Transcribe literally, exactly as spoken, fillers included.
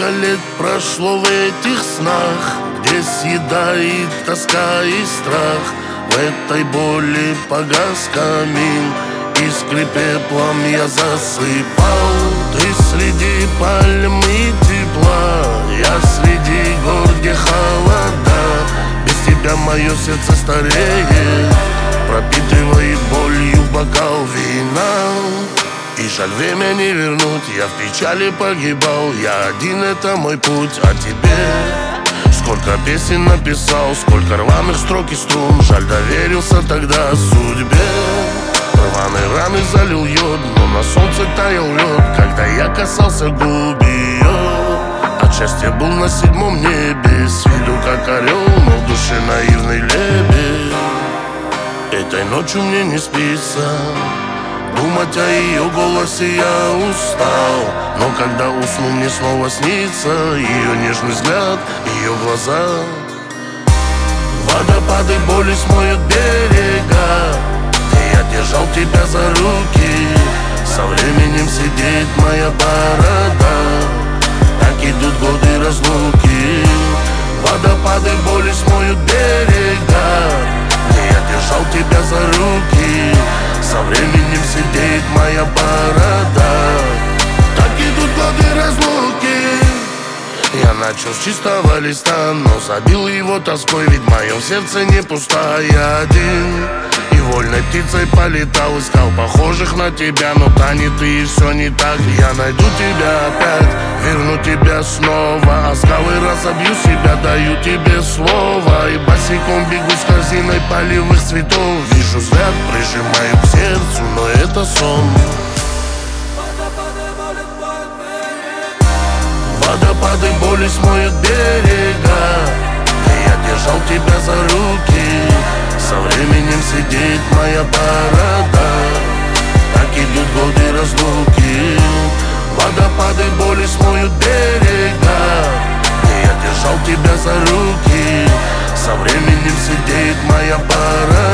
Сколько лет прошло в этих снах, где съедает тоска и страх. В этой боли погас камин, искры пеплом я засыпал. Ты среди пальм и тепла, я среди гор, где холода. Без тебя мое сердце стареет, пропитывает болью бокал вина. И жаль, время не вернуть, я в печали погибал. Я один, это мой путь, а тебе сколько песен написал, сколько рваных строк и струн. Жаль, доверился тогда судьбе. Рваные раны залил йод, но на солнце таял лед, когда я касался губ ее. От счастья был на седьмом небе, с виду как орел, но в душе наивный лебедь. Этой ночью мне не спится, думать о ее голосе я устал. Но когда усну, мне снова снится ее нежный взгляд, ее глаза. Водопады боли смоют берега, где я держал тебя за руки. Со временем сидит моя борода, так идут годы разлуки. Водопады боли смоют берега, где я держал тебя за руки. Со временем сидит моя борода, так идут годы разлуки. Я начал с чистого листа, но забил его тоской, ведь в моем сердце не пусто, я один. И вольной птицей полетал, искал похожих на тебя, но тянет и все не так. Я найду тебя опять, верну тебя снова, а скалы разобью себя, даю тебе слово. И босиком бегу с корзиной полевых цветов. Вижу взгляд, прижимаю к сердцу, но это сон. Водопады боли смоют берега, где я держал тебя за руки. Со временем сидит моя борода, так идут годы разлуки. Водопады боли смоют берега, где я держал тебя за руки. Со временем сидит моя борода.